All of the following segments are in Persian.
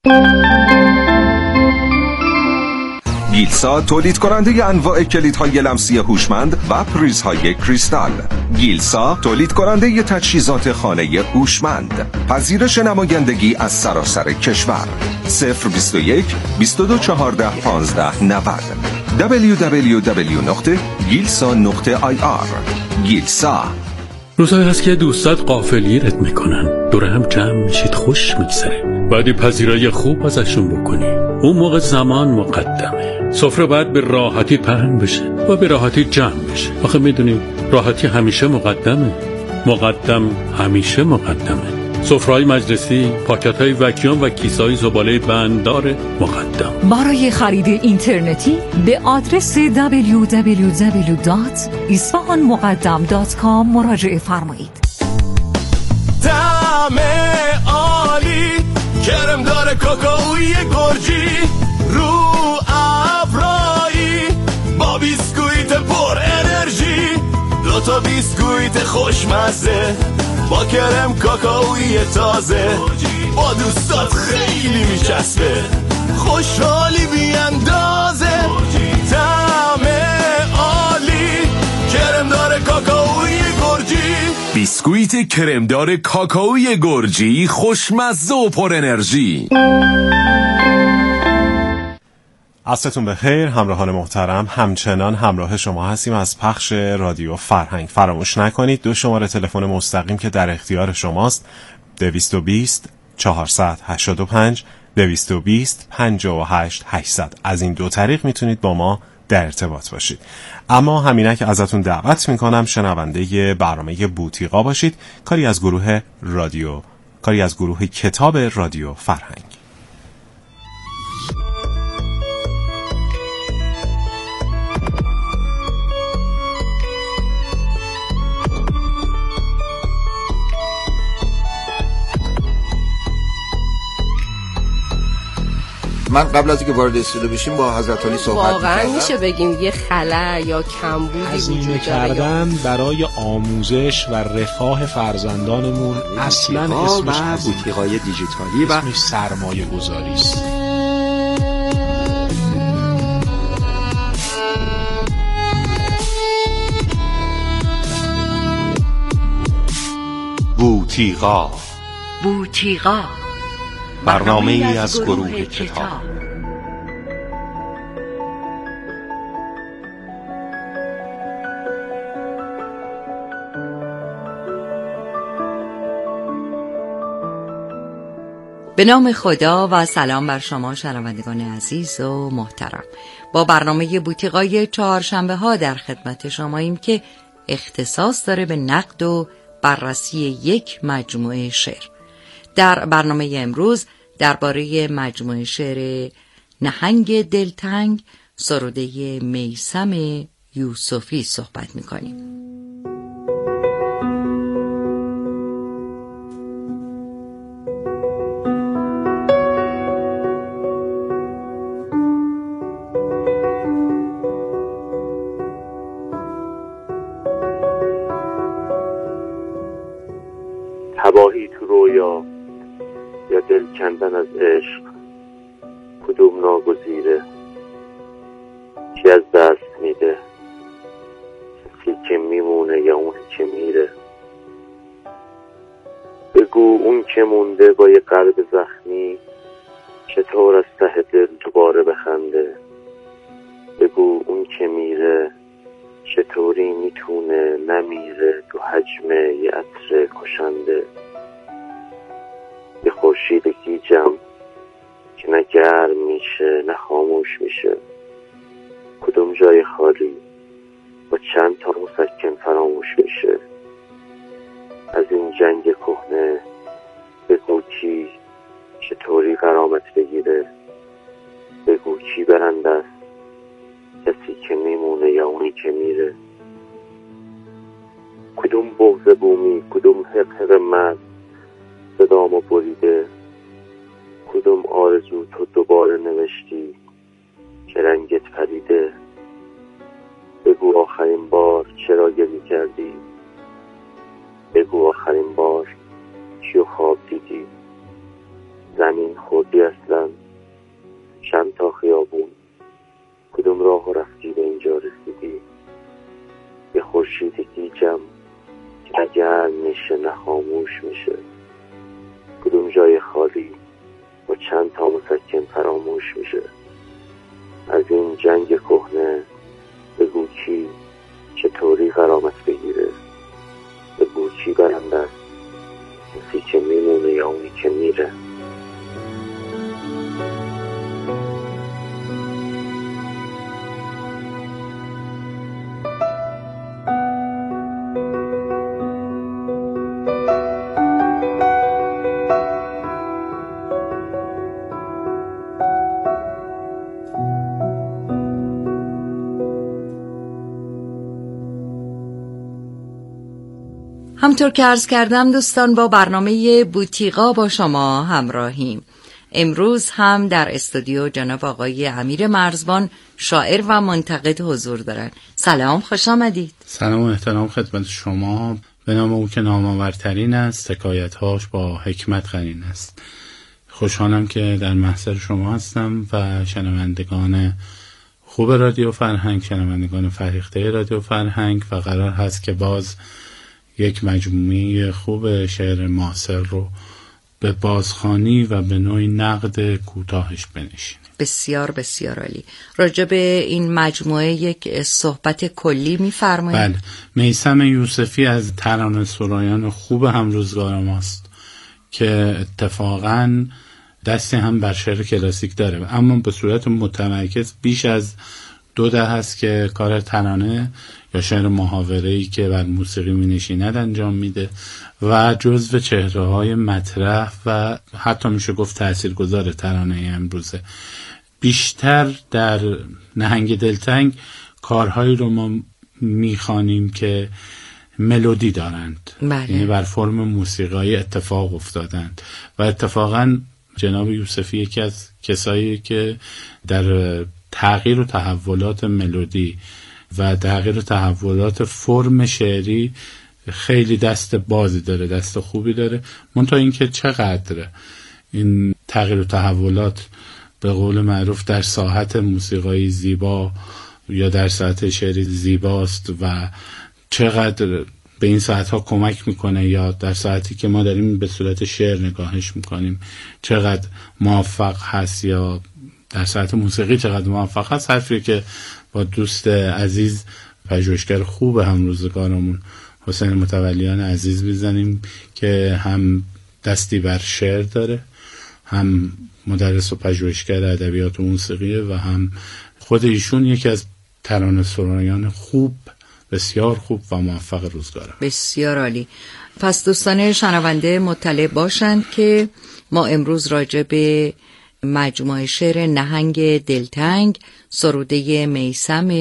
گیلسا تولید کننده انواع کلیدهای لمسی هوشمند و پریزهای کریستال. گیلسا تولید کننده تجهیزات خانه هوشمند. پذیرش نمایندگی از سراسر کشور. 021 22 14 15 90 www.gilsa.ir. گیلسا. روزایی هست که دوستات غافلیت میکنن، دور هم جمع میشید، خوش میگذره، بعدی پذیرایی خوب ازشون بکنی. اون موقع زمان مقدمه، سفره باید به راحتی پهن بشه و به راحتی جمع بشه. آخه میدونی راحتی همیشه مقدمه، مقدم همیشه مقدمه. سفره‌های مجلسی، پاکت‌های وکیوم و کیسه‌های زباله بنددار مقدم. برای خرید اینترنتی به آدرس www.isfahanmuqaddam.com مراجعه فرمایید. طعم عالی، کرم داره کاکائوی گرجی، رو ابرایی با بیسکویت پر انرژی، دوتا بیسکویت خوشمزه با کرم کاکائوی تازه، با دوستات خیلی میچسبه، خوشحالی بیاندازه، طعم عالی، کرمدار کاکائوی گرجی. بیسکویت کرمدار کاکائوی گرجی، خوشمزه و پر انرژی. عصرتون بخیر همراهان محترم، همچنان همراه شما هستیم از پخش رادیو فرهنگ. فراموش نکنید 2 شماره تلفن مستقیم که در اختیار شماست 220 485 220 58 800. از این 2 طریق میتونید با ما در ارتباط باشید. اما همینک ازتون دعوت میکنم شنونده برنامه بوتیقا باشید، کاری از گروه کتاب رادیو فرهنگ. من قبل از اینکه وارد استودیو بشیم با حضرت علی صحبت کردم. واقعا میشه بگیم یه خلأ یا کمبودی وجود کردن برای آموزش و رفاه فرزندانمون اصلا اسمش بوتیقای دیجیتالی و اسمش سرمایه گذاری است. بوتیقا برنامه‌ای از گروه کتاب. به نام خدا و سلام بر شما شنوندگان عزیز و محترم. با برنامه بوتیقای چهارشنبه ها در خدمت شماییم که اختصاص داره به نقد و بررسی یک مجموعه شعر. در برنامه امروز درباره مجموعه شعر نهنگ دلتنگ سروده میثم یوسفی صحبت می‌کنیم. تباهی تو رویا یا دل کندن از عشق، کدوم ناگزیره؟ کی از دست میده؟ کسی که میمونه یا اون که میره؟ بگو اون که مونده با یه قلب زخمی چطور از ته دل دوباره بخنده؟ بگو اون که میره چطوری میتونه نمیره تو حجم یه عطر کشنده؟ یه خورشید گیجم که نه گرم میشه نه خاموش میشه، کدوم جای خالی با چند تا مسکن فراموش میشه؟ از این جنگ کهنه بگو کی چطوری غرامت بگیره؟ بگو کی برنده است، کسی که میمونه یا اونی که میره؟ کدوم بغض بومی، کدوم حقحق مرد صدامو بریده؟ کدوم آرزو تو دوباره نوشتی که رنگت پریده؟ بگو آخرین بار چرا گریه کردی؟ بگو آخرین بار چیو خواب دیدی؟ زمین خوردی اصلا میشه نه خاموش میشه. کدوم جای خالی با چند تا مسکن فراموش میشه. از این جنگ کهنه بگو کی چطوری غرامت بگیره، بگو کی برنده است، کسی که میمونه یا اونی که میره. همطور که عرض کردم دوستان، با برنامه بوتیقا با شما همراهیم. امروز هم در استودیو جناب آقای امیر مرزبان، شاعر و منتقد حضور دارن. سلام، خوش آمدید. سلام و احترام خدمت شما. به نام او که نامآورترین است، حکایت‌هاش با حکمت قرین است. خوشحالم که در محضر شما هستم و شنوندگان خوب رادیو فرهنگ، شنوندگان فریخته رادیو فرهنگ، و قرار هست که باز یک مجموعه خوب شعر معاصر رو به بازخوانی و به نوعی نقد کوتاهش بنشینیم. بسیار بسیار عالی. راجع به این مجموعه یک صحبت کلی می‌فرمایید؟ بله، میثم یوسفی از ترانه‌سرایان خوب همروزگار ماست که اتفاقاً دستی هم بر شعر کلاسیک داره، اما به صورت متمرکز بیش از 2 دهه است که کار ترانه یا شعر محاوره‌ای که بر موسیقی می‌نشیند انجام میده و جزو چهره‌های مطرح و حتی میشه گفت تاثیرگذار ترانه امروزه. بیشتر در نهنگ دلتنگ کارهایی رو ما می‌خوانیم که ملودی دارند، یعنی بر فرم موسیقایی اتفاق افتادند و اتفاقاً جناب یوسفی یکی از کسایی که در تغییر و تحولات ملودی و تغییر و تحولات فرم شعری خیلی دست بازی داره، دست خوبی داره. منتها اینکه چقدر این تغییر و تحولات به قول معروف در ساحت موسیقایی زیبا یا در ساحت شعری زیباست و چقدر به این ساعتها کمک میکنه یا در ساعتی که ما داریم به صورت شعر نگاهش میکنیم چقدر موفق هست یا در ساعت موسیقی چقدر موفق هست، حرفی که با دوست عزیز پژوهشگر خوب همروزگارمون حسین متولیان عزیز بزنیم که هم دستی بر شعر داره، هم مدرس و پژوهشگر ادبیات و موسیقیه و هم خود ایشون یکی از ترانه‌سرایان خوب، بسیار خوب و موفق روزگاره. بسیار عالی. پس دوستان شنونده مطلع باشند که ما امروز راجع به مجموعه شعر نهنگ دلتنگ سروده میثم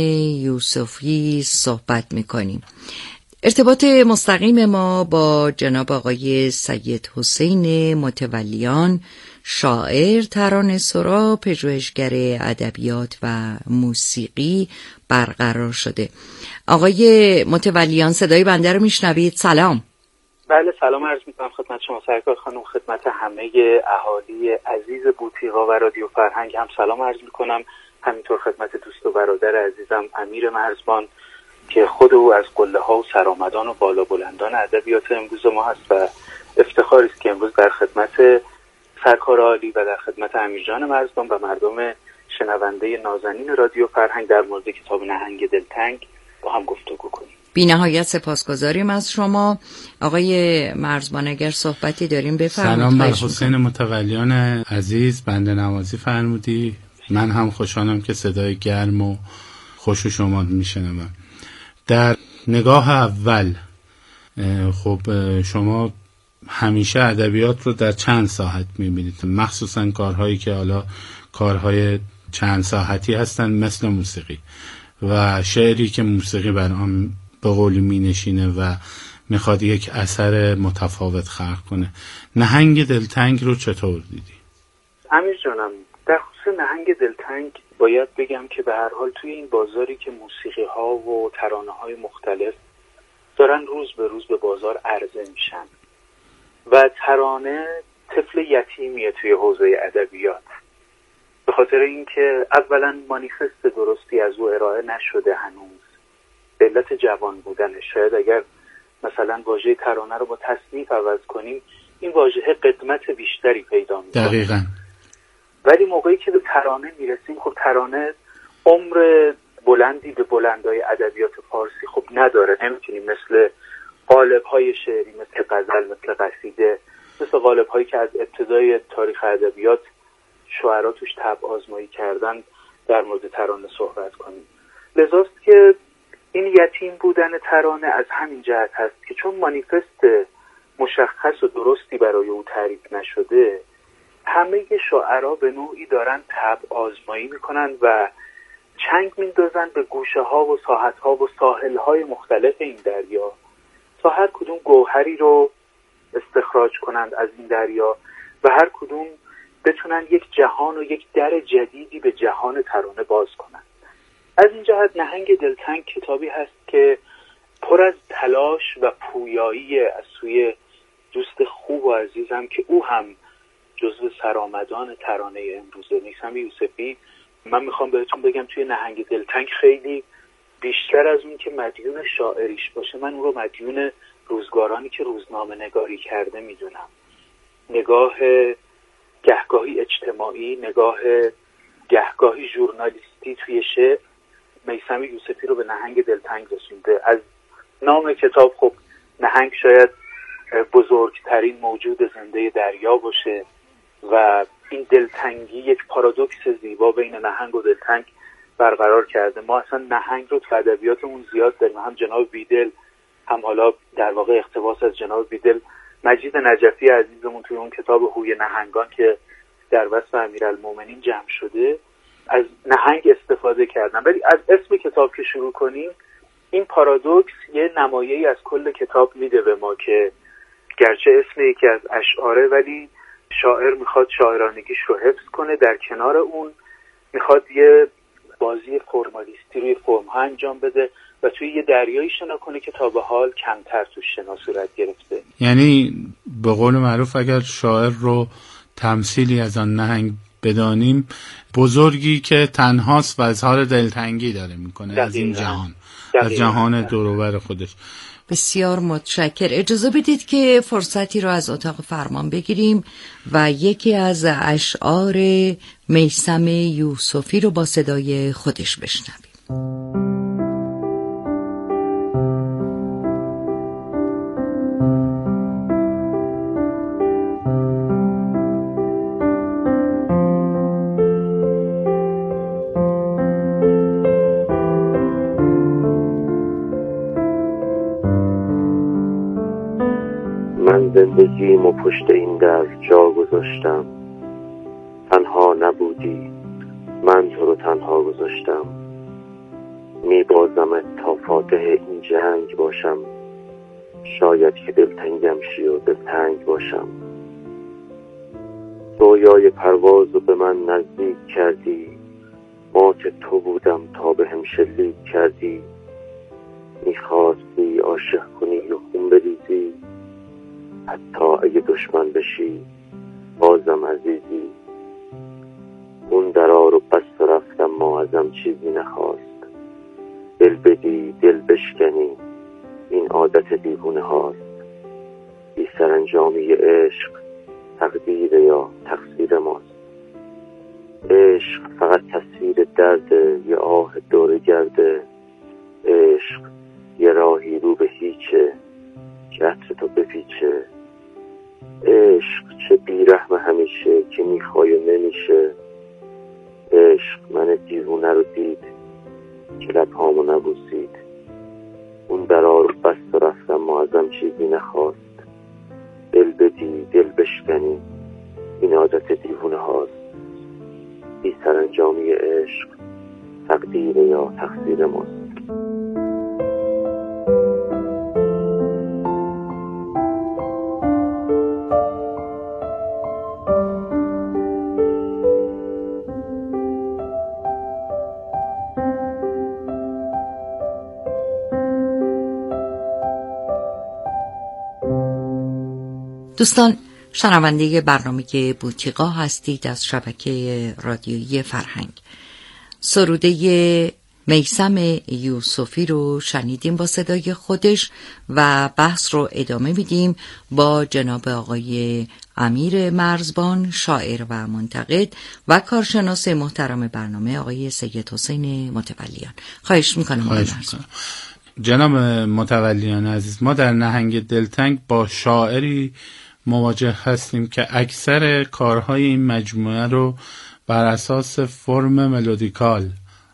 یوسفی صحبت میکنیم. ارتباط مستقیم ما با جناب آقای سید حسین متولیان، شاعر، ترانه‌سرا، پژوهشگر ادبیات و موسیقی برقرار شده. آقای متولیان، صدای بنده رو میشنوید؟ سلام. بله، سلام عرض میکنم خدمت شما سرکار خانم، خدمت همه اهالی عزیز بوتیقا و رادیو فرهنگ هم سلام عرض میکنم. همینطور خدمت دوست و برادر عزیزم امیر مرزبان که خود او از قله ها و سرآمدان و بالا بلندان ادبیات امروز ما هست و افتخاری است که امروز در خدمت سرکار عالی و در خدمت امیر جان مرزبان و مردم شنونده نازنین رادیو فرهنگ در مورد کتاب نهنگ دلتنگ با هم گفتگو کنیم. بی نهایت سپاسگزاریم از شما. آقای مرزبان اگر صحبتی داریم بفرمایید. سلام بر حسین متولیان عزیز، بنده نوازی فرمودی. من هم خوشحالم که صدای گرم و خوش شما میشنوم. در نگاه اول خب شما همیشه ادبیات رو در چند ساحت میبینید، مخصوصا کارهایی که حالا کارهای چند ساحتی هستن مثل موسیقی و شعری که موسیقی بر آن به قولی می نشینه و میخواد یک اثر متفاوت خلق کنه. نهنگ دلتنگ رو چطور دیدی؟ امیر جانم، در خصوص نهنگ دلتنگ باید بگم که به هر حال توی این بازاری که موسیقی ها و ترانه های مختلف دارن روز به روز به بازار عرضه میشن و ترانه طفل یتیمیه توی حوزه ادبیات، به خاطر اینکه اولا مانیفست درستی از او ارائه نشده هنوز، به علت جوان بودنش. شاید اگر مثلا واژه ترانه رو با تصنیف عوض کنیم، این واژه قدمت بیشتری پیدا میکنه. دقیقاً. ولی موقعی که به ترانه میرسیم، خب ترانه عمر بلندی به بلندای ادبیات فارسی خب نداره. نمیتونیم مثل قالب‌های شعری، مثل غزل، مثل قصیده، مثل قالب‌هایی که از ابتدای تاریخ ادبیات شاعرها توش طبع آزمایی کردن در مورد ترانه صحبت کنیم. لذاست که این یتیم بودن ترانه از همین جهت هست که چون مانیفست مشخص و درستی برای او تعریف نشده، همه شاعرها به نوعی دارن طبع آزمایی میکنن و چنگ میندازن به گوشه ها و ساحت ها و ساحل های مختلف این دریا تا هر کدوم گوهری رو استخراج کنند از این دریا و هر کدوم بتونن یک جهان و یک در جدیدی به جهان ترانه باز کنند. از این جهت نهنگ دلتنگ کتابی هست که پر از تلاش و پویایی از سوی دوست خوب و عزیزم که او هم جزو سرآمدان ترانه امروزه، میثم یوسفی. من میخوام بهتون بگم توی نهنگ دلتنگ خیلی بیشتر از اون که مدیون شاعریش باشه، من اون رو مدیون روزگارانی که روزنامه نگاری کرده میدونم. نگاه گهگاهی اجتماعی، نگاه گهگاهی ژورنالیستی توی شعر، میثم یوسفی رو به نهنگ دلتنگ رسونده. از نام کتاب خب نهنگ شاید بزرگترین موجود زنده دریا باشه و این دلتنگی یک پارادوکس زیبا بین نهنگ و دلتنگ برقرار کرده. ما اصلا نهنگ رو تو ادبیاتمون زیاد داریم، هم جناب بیدل، هم حالا در واقع اقتباس از جناب بیدل. مجید نجفی عزیزمون توی اون کتاب هوی نهنگان که در وصف امیرالمومنین جمع شده از نهنگ استفاده کردن. ولی از اسم کتاب که شروع کنیم، این پارادوکس یه نمایه‌ای از کل کتاب میده به ما که گرچه اسم یکی از اشعاره ولی شاعر میخواد شاعرانگیش رو حفظ کنه، در کنار اون میخواد یه بازی فرمالیستی روی فرم‌ها انجام بده و توی یه دریایی شنا کنه که تا به حال کمتر توش شنا صورت گرفته. یعنی به قول معروف اگر شاعر رو تمثیلی از آن نهنگ بدانیم، بزرگی که تنهاست و اظهار دلتنگی داره میکنه از این جهان، از جهان دوروبر خودش. بسیار متشکر. اجازه بدید که فرصتی رو از اتاق فرمان بگیریم و یکی از اشعار میثم یوسفی رو با صدای خودش بشنویم. زندگیمو پشت این در جا گذاشتم، تنها نبودی من تو رو تنها گذاشتم، میبازمت تا فاتح این جنگ باشم، شاید که دلتنگم شی و دلتنگ باشم. رویای پروازو به من نزدیک کردی، مات تو بودم تا به هم شلیک کردی، میخواستی عاشق کنی و خون بریزی، حتی اگه دشمن بشی بازم عزیزی. اون درا رو بست و رفتم، ما ازم چیزی نخواست، دل بدی دل بشکنی این عادت دیوونه هاست. بی سرانجامی عشق تقدیر یا تقصیر ماست. عشق فقط تصویر درد، یه آه دور گرده. عشق یه راهی رو به هیچه که عطر تو بپیچه. عشق چه بیرحم همیشه که میخوای و نمیشه. عشق من دیوونه رو دید که لبهامو نبوسید. اون درا رو بست و رفتم، ما ازم چیزی نخواست، دل بدی دل بشکنی این عادت دیوونه هاست. بی سرانجامی عشق تقدیر یا تقصیر ماست. دوستان، شنونده برنامه بوتیقا هستید از شبکه رادیویی فرهنگ. سروده میثم یوسفی رو شنیدیم با صدای خودش و بحث رو ادامه میدیم با جناب آقای امیر مرزبان، شاعر و منتقد و کارشناس محترم برنامه آقای سید حسین متولیان. خواهش میکنم. جناب متولیان عزیز، ما در نهنگ دلتنگ با شاعری مواجه هستیم که اکثر کارهای این مجموعه رو بر اساس فرم ملودیکال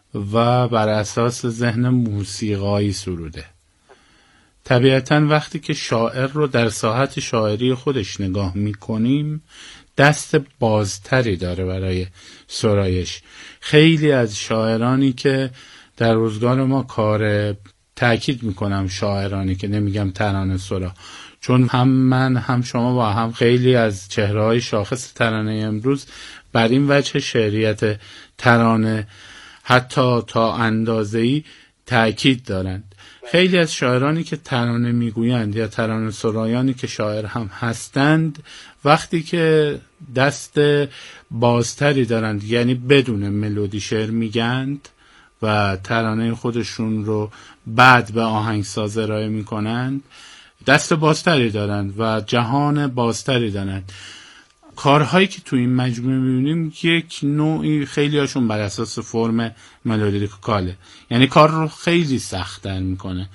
و بر اساس ذهن موسیقایی سروده. طبیعتاً وقتی که شاعر رو در ساحت شاعری خودش نگاه میکنیم دست بازتری داره برای سرایش. خیلی از شاعرانی که در روزگار ما تأکید میکنم شاعرانی که نمیگم ترانه سرا، چون هم من هم شما و هم خیلی از چهره‌های شاخص ترانه امروز بر این وجه شعریت ترانه حتی تا اندازه‌ای تأکید دارند. خیلی از شاعرانی که ترانه میگویند یا ترانه سرایانی که شاعر هم هستند وقتی که دست بازتری دارند، یعنی بدون ملودی شعر میگند و ترانه خودشون رو بعد به آهنگساز ارائه میکنند، دست بازتری دارند و جهان بازتری دارند. کارهایی که تو این مجموعه میبینیم یک نوعی خیلی هاشون بر اساس فرم ملودیکاله، یعنی کار رو خیلی سخت‌تر میکنه.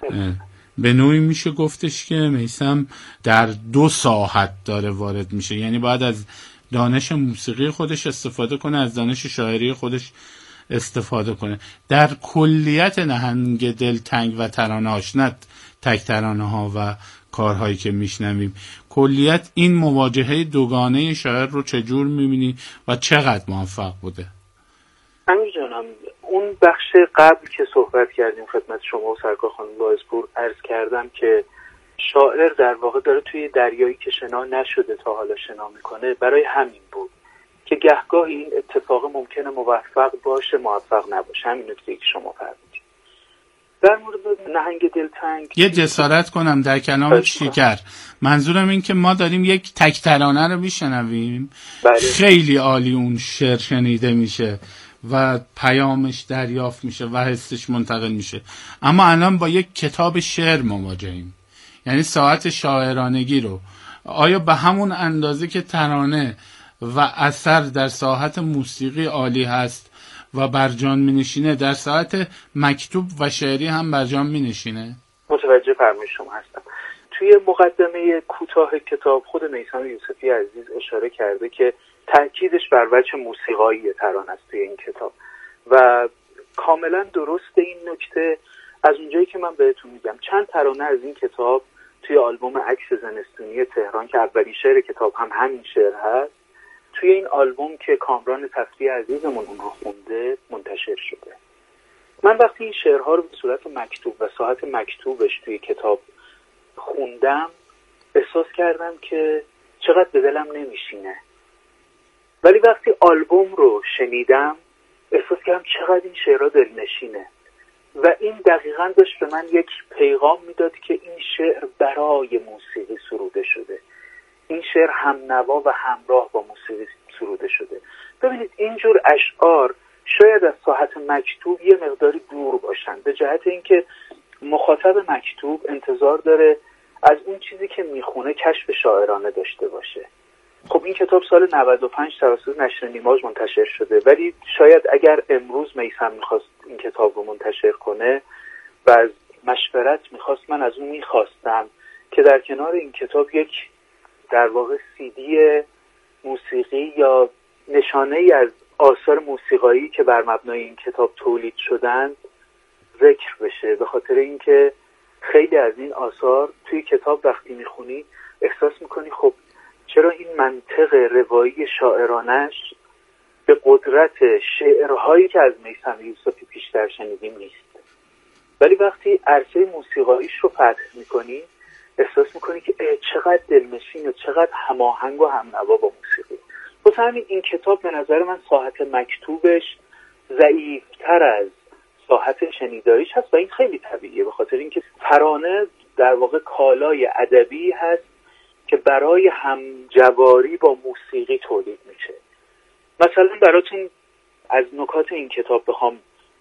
به نوعی میشه گفتش که میثم در دو ساحت داره وارد میشه، یعنی باید از دانش موسیقی خودش استفاده کنه، از دانش شاعری خودش استفاده کنه. در کلیت نهنگ دلتنگ و ترانه‌هاش، نه تک ترانه‌ها و کارهایی که میشنویم، کلیت این مواجهه دوگانه شاعر رو چجور میبینی و چقدر موفق بوده؟ امیر جانم، اون بخش قبل که صحبت کردیم خدمت شما و سرکار خانم باعثپور عرض کردم که شاعر در واقع داره توی دریایی که شنا نشده تا حالا شنا میکنه. برای همین بود که گهگاه این اتفاق ممکنه موفق باشه موفق نباشه. همین نکته که شما فرمودید. در مورد نهنگ دلتنگ یه جسارت کنم در کلام شکر، منظورم این که ما داریم یک تک ترانه رو میشنویم، خیلی عالی اون شعر شنیده میشه و پیامش دریافت میشه و حسش منتقل میشه، اما الان با یک کتاب شعر مواجهیم. یعنی ساعت شاعرانگی رو آیا به همون اندازه که ترانه و اثر در ساحت موسیقی عالی هست و برجان می نشینه، در ساعت مکتوب و شعری هم برجان می نشینه؟ متوجه فرمایش شما هستم. توی مقدمه کوتاه کتاب خود میثم یوسفی عزیز اشاره کرده که تأکیدش بر وجه موسیقایی ترانه است توی این کتاب و کاملا درست این نکته. از اونجایی که من بهتون میگم چند ترانه از این کتاب توی آلبوم عکس زمستونی تهران که اولین شعر کتاب هم همین شعر هست، توی این آلبوم که کامران تفتی عزیزمون اون رو خونده منتشر شده. من وقتی این شعرها رو به صورت مکتوب و ساعت مکتوبش توی کتاب خوندم احساس کردم که چقدر به دلم نمیشینه، ولی وقتی آلبوم رو شنیدم احساس کردم چقدر این شعرها دلنشینه و این دقیقاً داشت به من یک پیغام میداد که این شعر برای موسیقی سروده شده، این شعر هم نوا و همراه با موسیقی سروده شده. ببینید اینجور اشعار شاید از ساحت مکتوب یه مقداری دور باشن، به جهت اینکه مخاطب مکتوب انتظار داره از اون چیزی که میخونه کشف شاعرانه داشته باشه. خب این کتاب سال 95 توسط نشر نیماژ منتشر شده، ولی شاید اگر امروز میثم میخواست این کتاب رو منتشر کنه و از مشورت میخواست، من از اون میخواستم که در کنار این کتاب یک در واقع CD موسیقی یا نشانه ای از آثار موسیقایی که بر مبنای این کتاب تولید شدن ذکر بشه، به خاطر اینکه خیلی از این آثار توی کتاب وقتی میخونی احساس میکنی خب چرا این منطق روایی شاعرانش به قدرت شعرهایی که از میثم یوسفی پیشتر شنیدیم نیست، ولی وقتی عرصه موسیقاییش رو فتح میکنی احساس میکنی که چقدر دلنشین و چقدر هماهنگ و همنوا با موسیقی. واسه همین این کتاب به نظر من ساحت مکتوبش ضعیف‌تر از ساحت شنیداریش هست و این خیلی طبیعیه، به خاطر اینکه ترانه در واقع کالای ادبی هست که برای همجواری با موسیقی تولید میشه. مثلا براتون از نکات این کتاب بخوام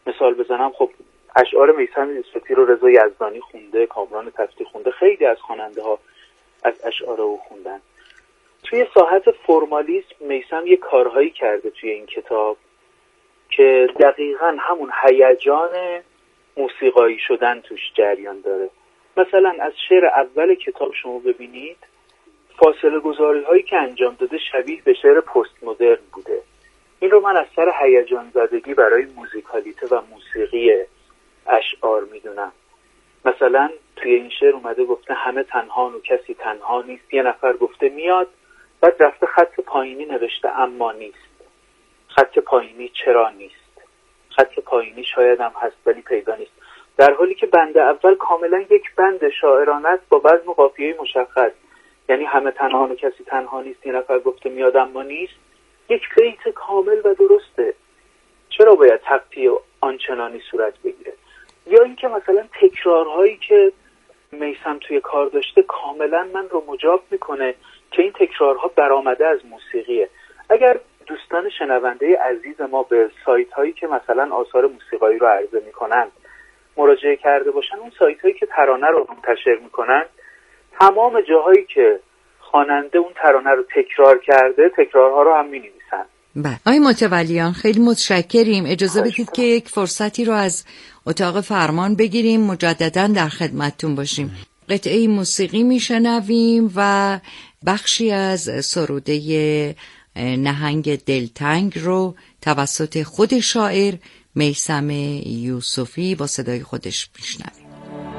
مثال بزنم، خب اشعار میثم یوسفی رو رضا یزدانی خونده، کامران تفتی خونده، خیلی از خواننده ها از اشعار او خوندن. توی ساحت فرمالیسم میثم یه کارهایی کرده توی این کتاب که دقیقاً همون هیجان موسیقایی شدن توش جریان داره. مثلا از شعر اول کتاب شما ببینید فاصله گذاری هایی که انجام داده شبیه به شعر پست مدرن بوده. این رو من از سر هیجان زدگی برای موزیکالیته و موسیقی اشعار میدونم. مثلا توی این شعر اومده گفته همه تنها و کسی تنها نیست، یه نفر گفته میاد، بعد رفته خط پایینی نوشته اما نیست. خط پایینی چرا نیست؟ خط پایینی شاید هم هست ولی پیدا نیست. در حالی که بند اول کاملا یک بند شاعرانه است با وزن و قافیه مشخص، یعنی همه تنها و کسی تنها نیست، یه نفر گفته میاد اما نیست، یک بیت کامل و درسته. چرا باید تقطیع آنچنانی صورت بگیره؟ یا اینکه مثلا تکرارهایی که میثم توی کار داشته کاملا من رو مجاب میکنه که این تکرارها برآمده از موسیقیه. اگر دوستان شنونده عزیز ما به سایت هایی که مثلا آثار موسیقایی رو عرضه میکنن مراجعه کرده باشن، اون سایت هایی که ترانه رو منتشر میکنن، تمام جاهایی که خواننده اون ترانه رو تکرار کرده تکرارها رو هم می‌نویسن. بله. آقای متولیان خیلی متشکریم. اجازه بدید که یک فرصتی رو از اتاق فرمان بگیریم، مجدداً در خدمتتون باشیم. قطعه موسیقی میشنویم و بخشی از سروده نهنگ دلتنگ رو توسط خود شاعر میثم یوسفی با صدای خودش میشنویم.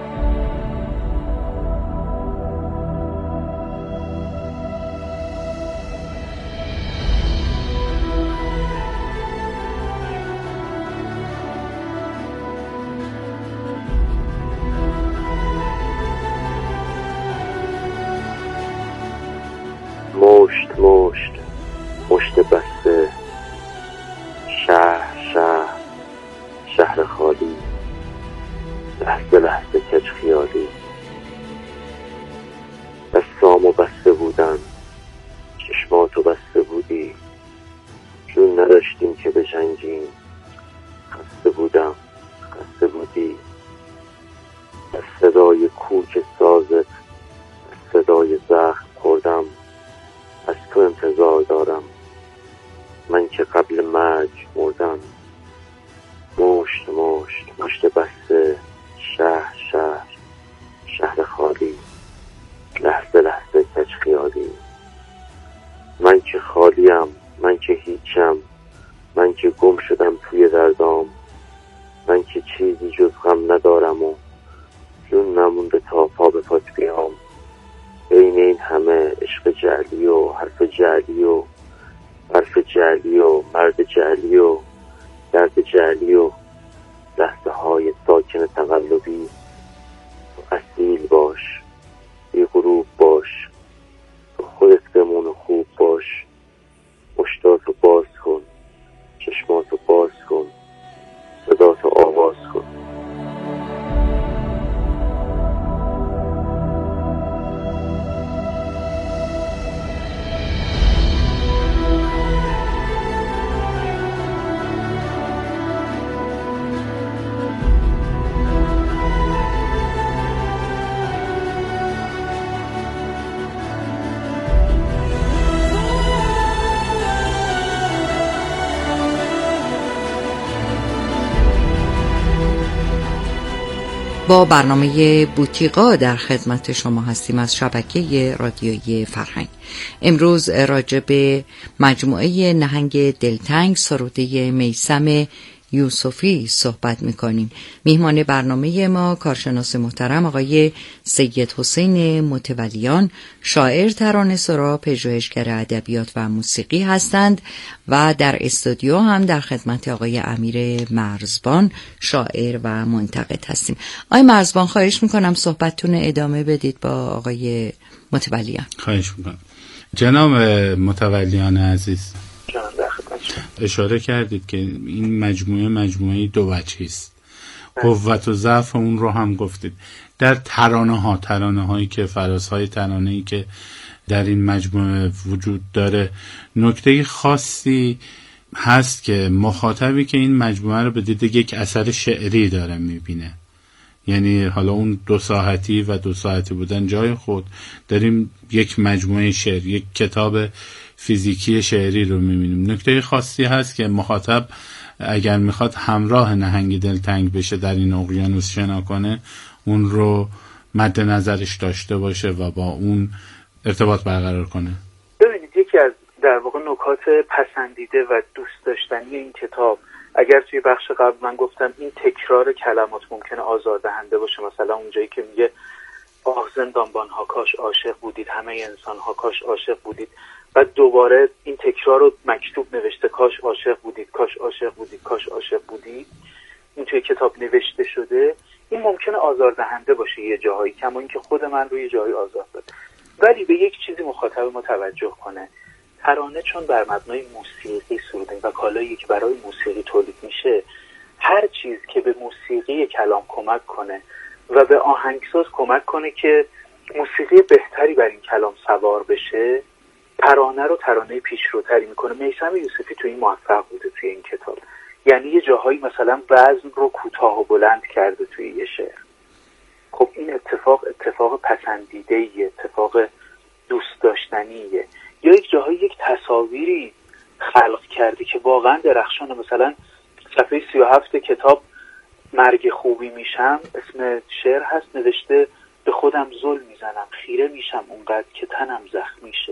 مشت مشت مشت بسته، شهر شهر شهر خالی، لحظه لحظه کج خیالی. دستامو بسته بودن، چشماتو بسته بودی، جون نداشتیم که بجنگیم. خسته بودم خسته بودی، از صدای کوک سازت، از صدای زخم خوردم، از تو انتظار دارم، من که قبل مرگ مردم. مشت مشت مشت بسته، شهر شهر شهر خالی، لحظه لحظه کج خیالی. من که خالیم، من که هیچم، من که گم شدم توی دردام، من که چیزی جز غم ندارم و جون نمونده تا پا به پات بیام. بین این همه عشق جعلی و حرف جعلی و حرف جعلی و مرد جعلی و درد جعلی و لحظه های ساکن تقلبی، تو اصیل باش، بی غروب باش، تو خودت بمون و خوب باش. مشتاتو باز کن، چشماتو باز کن، صداتو آواز کن. با برنامه بوتیقا در خدمت شما هستیم از شبکه رادیویی فرهنگ. امروز راجع به مجموعه نهنگ دلتنگ سروده میثم یوسفی صحبت میکنیم. میهمان برنامه ما کارشناس محترم آقای سید حسین متولیان، شاعر، ترانه‌سرا، پژوهشگر ادبیات و موسیقی هستند و در استودیو هم در خدمت آقای امیر مرزبان، شاعر و منتقد هستیم. آقای مرزبان خواهش میکنم صحبتتون ادامه بدید با آقای متولیان. خواهش میکنم. جناب متولیان عزیز، اشاره کردید که این مجموعه دو وجهی است. قوت و ضعف اون رو هم گفتید. در ترانه هایی که فرازهای ترانه‌ای که در این مجموعه وجود داره، نکته خاصی هست که مخاطبی که این مجموعه رو به دید یک اثر شعری داره میبینه، یعنی حالا اون 2 ساعتی و 2 ساعتی بودن جای خود، داریم یک مجموعه شعر، یک کتاب فیزیکی شعری رو میبینیم. نکته خاصی هست که مخاطب اگر میخواد همراه نهنگ دلتنگ بشه در این اقیانوس شنا کنه، اون رو مد نظرش داشته باشه و با اون ارتباط برقرار کنه. ببینید یکی از در واقع نکات پسندیده و دوست داشتنی این کتاب، اگر توی بخش قبل من گفتم این تکرار کلمات ممکنه آزاردهنده باشه، مثلا اونجایی که میگه آه زندانبان ها کاش عاشق بودید، همه انسان ها کاش عاشق بودید، و دوباره این تکرار رو مکتوب نوشته کاش عاشق بودید، کاش عاشق بودید، کاش عاشق بودید، این توی کتاب نوشته شده، این ممکنه آزاردهنده باشه یه جاهایی، کما اینکه خود من روی جایی آزار داده. ولی به یک چیزی مخاطب ما توجه کنه، ترانه چون بر مبنای موسیقی سروده و کالایی که برای موسیقی تولید میشه، هر چیز که به موسیقی کلام کمک کنه و به آهنگساز کمک کنه که موسیقی بهتری بر این کلام سوار بشه، ترانه رو ترانه پیشروتری میکنه. میثم یوسفی تو این موفق بوده توی این کتاب، یعنی یه جاهایی مثلا وزن رو کوتاه و بلند کرده توی یه شعر. خب این اتفاق پسندیده‌ایه، اتفاق دوست داشتنیه. یا یک جاهایی یک تصاویری خلق کرده که واقعا درخشانه، مثلا صفحه 37 کتاب مرگ خوبی میشم اسم شعر هست، نوشته به خودم ظلم میزنم، خیره میشم اونقدر که تنم زخم میشه،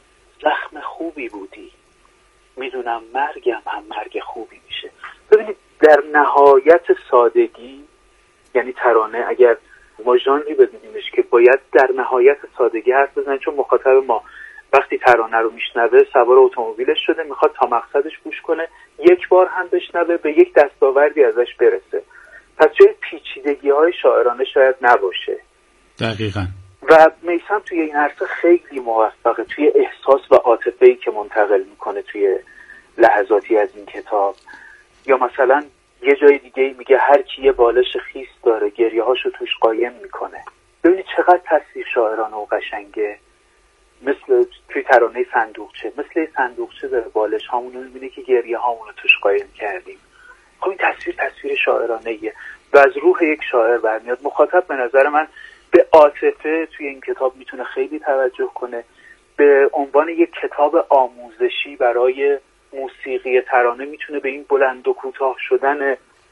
زخم خوبی بودی، میدونم مرگم هم مرگ خوبی میشه. ببینید در نهایت سادگی، یعنی ترانه اگر ما ژانری بدونیمش که باید در نهایت سادگی حرف بزنه، چون مخاطب ما وقتی ترانه رو میشنوه سوار اتومبیلش شده، میخواد تا مقصدش گوش کنه، یک بار هم بشنوه به یک دستاوردی ازش برسه، پس جای پیچیدگی های شاعرانه شاید نباشه. دقیقاً. و میثم توی این عرصه خیلی موفقه توی احساس و عاطفه‌ای که منتقل میکنه توی لحظاتی از این کتاب. یا مثلا یه جای دیگه میگه هر کی یه بالش خیس داره گریه هاشو توش قایم میکنه. ببینید چقدر تصویر شاعرانه و قشنگه. مثل توی ترانه صندوقچه، مثل صندوقچه داره بالش هامونو میبینه که گریه هامونو توش قایم کردیم. خب این تصویر شاعرانه‌ایه و از روح یک شاعر برمیاد. مخاطب به نظر من به عاطفه توی این کتاب میتونه خیلی توجه کنه. به عنوان یک کتاب آموزشی برای موسیقی ترانه میتونه به این بلند و کوتاه شدن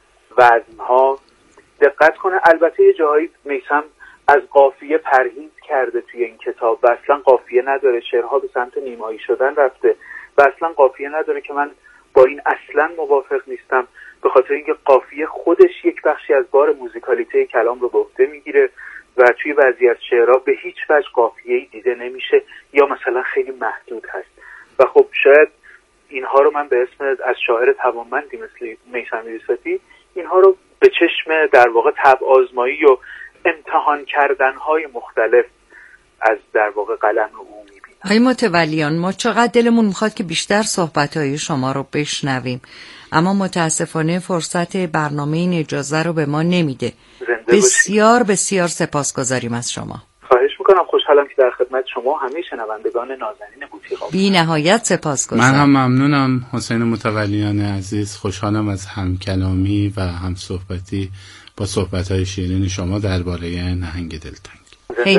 وزنها دقت کنه. البته یه جایی میثم از قافیه پرهیز کرده توی این کتاب و اصلا قافیه نداره، شعرها به سمت نیمایی شدن رفته و اصلا قافیه نداره که من با این اصلا موافق نیستم، به خاطر اینکه قافیه خودش یک بخشی از بار موزیکالیته کلام رو به عهده میگیره و توی بعضی از شعرها به هیچ وجه قافیه‌ای دیده نمیشه یا مثلا خیلی محدود هست. و خب شاید اینها رو من به اسم از شاعر توانمندی مثل میثم یوسفی اینها رو به چشم در واقع طبع آزمایی و امتحان کردن‌های مختلف از در واقع قلم او می‌بینم. آقای متولیان، ما چقدر دلمون میخواد که بیشتر صحبت‌های شما رو بشنویم، اما متاسفانه فرصت برنامه این اجازه رو به ما نمیده. بسیار بسیار سپاسگزاریم از شما. خواهش میکنم، خوشحالم که در خدمت شما همه شنوندگان نازنین بوتیقا. بی نهایت سپاسگزارم. من هم ممنونم حسین متولیان عزیز، خوشحالم از همکلامی و همصحبتی با صحبت‌های شیرین شما درباره نهنگ دلتنگ. خیلی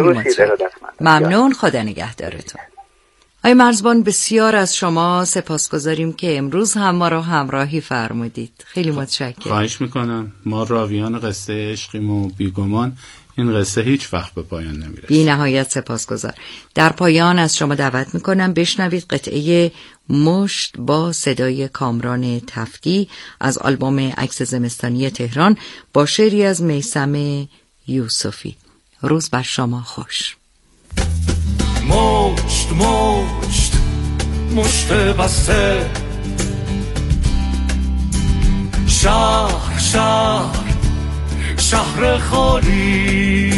ممنون، خدا نگهدارتون. آقای مرزبان، بسیار از شما سپاسگزاریم که امروز هم ما رو همراهی فرمودید. خیلی متشکرم. خواهش میکنم. ما راویان قصه عشقیم و بیگمان این قصه هیچ وقت به پایان نمیرسه. بی نهایت سپاسگزار. در پایان از شما دعوت میکنم بشنوید قطعه مشت با صدای کامران تفتی از آلبوم عکس زمستانی تهران با شعری از میثم یوسفی. روز بر شما خوش. مشت مشت مشت بسته، شهر شهر شهر خالی،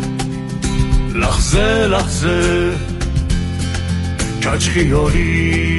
لحظه لحظه کج خیالی،